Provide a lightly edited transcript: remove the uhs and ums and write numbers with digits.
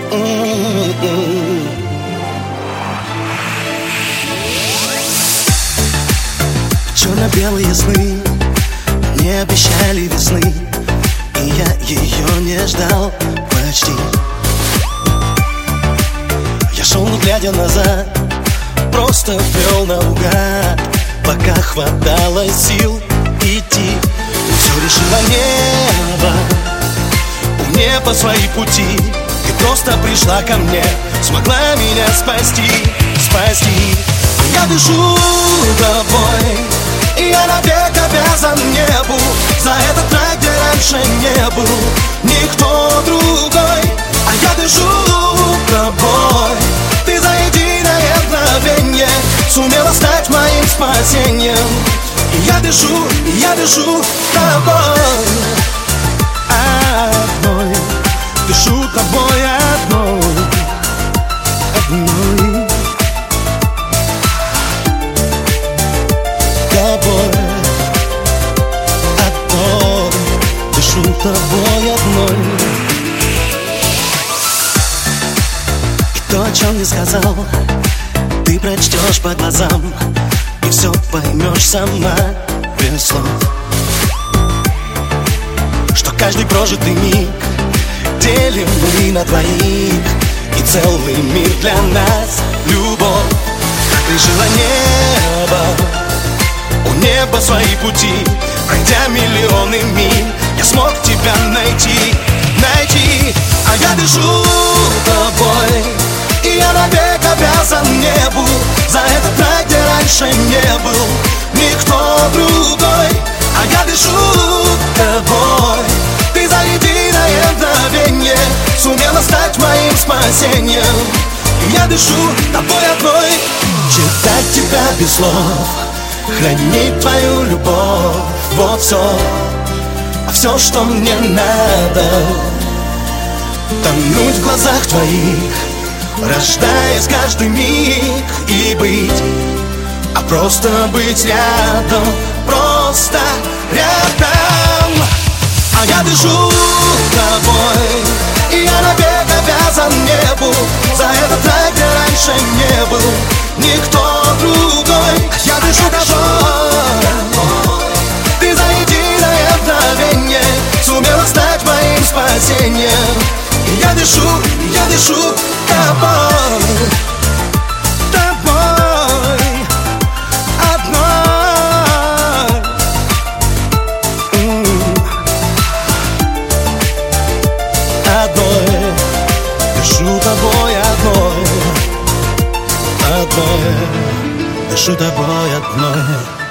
Черно-белые сны не обещали весны, и я ее не ждал почти. Я шел, не глядя назад, просто вел наугад, пока хватало сил идти. Все решило небо, у неба свои пути. Ты просто пришла ко мне, смогла меня спасти. Я дышу тобой, и я навек обязан небу за этот рай, где раньше не был никто другой. А я дышу тобой, ты за единое мгновенье сумела стать моим спасением. И я дышу тобой одной, дышу тобой одной. Дышу тобой одной. И то, о чем не сказал, ты прочтешь по глазам, и все поймешь сама без слов. Что каждый прожитый миг делим мы на двоих, и целый мир для нас любовь. Так решило небо, у неба свои пути. Пройдя миллионы миль, я смог тебя найти. А я дышу тобой, и я навек обязан небу за этот рай, где раньше не был никто другой. А я дышу тобой, ты за единое мгновенье сумела стать моим спасением. И я дышу тобой одной. Читать тебя без слов, хранить твою любовь, вот все, что мне надо. Тонуть в глазах твоих, рождаясь каждый миг, и быть, а просто быть рядом, просто рядом. А я дышу тобой, и я навек обязан небу за этот рай, где раньше не был никто другой. Я дышу тобой, ты за единое мгновенье сумела стать моим спасением. И я дышу тобой, тобой одной. Одной, дышу тобой одной. Дышу тобой одной.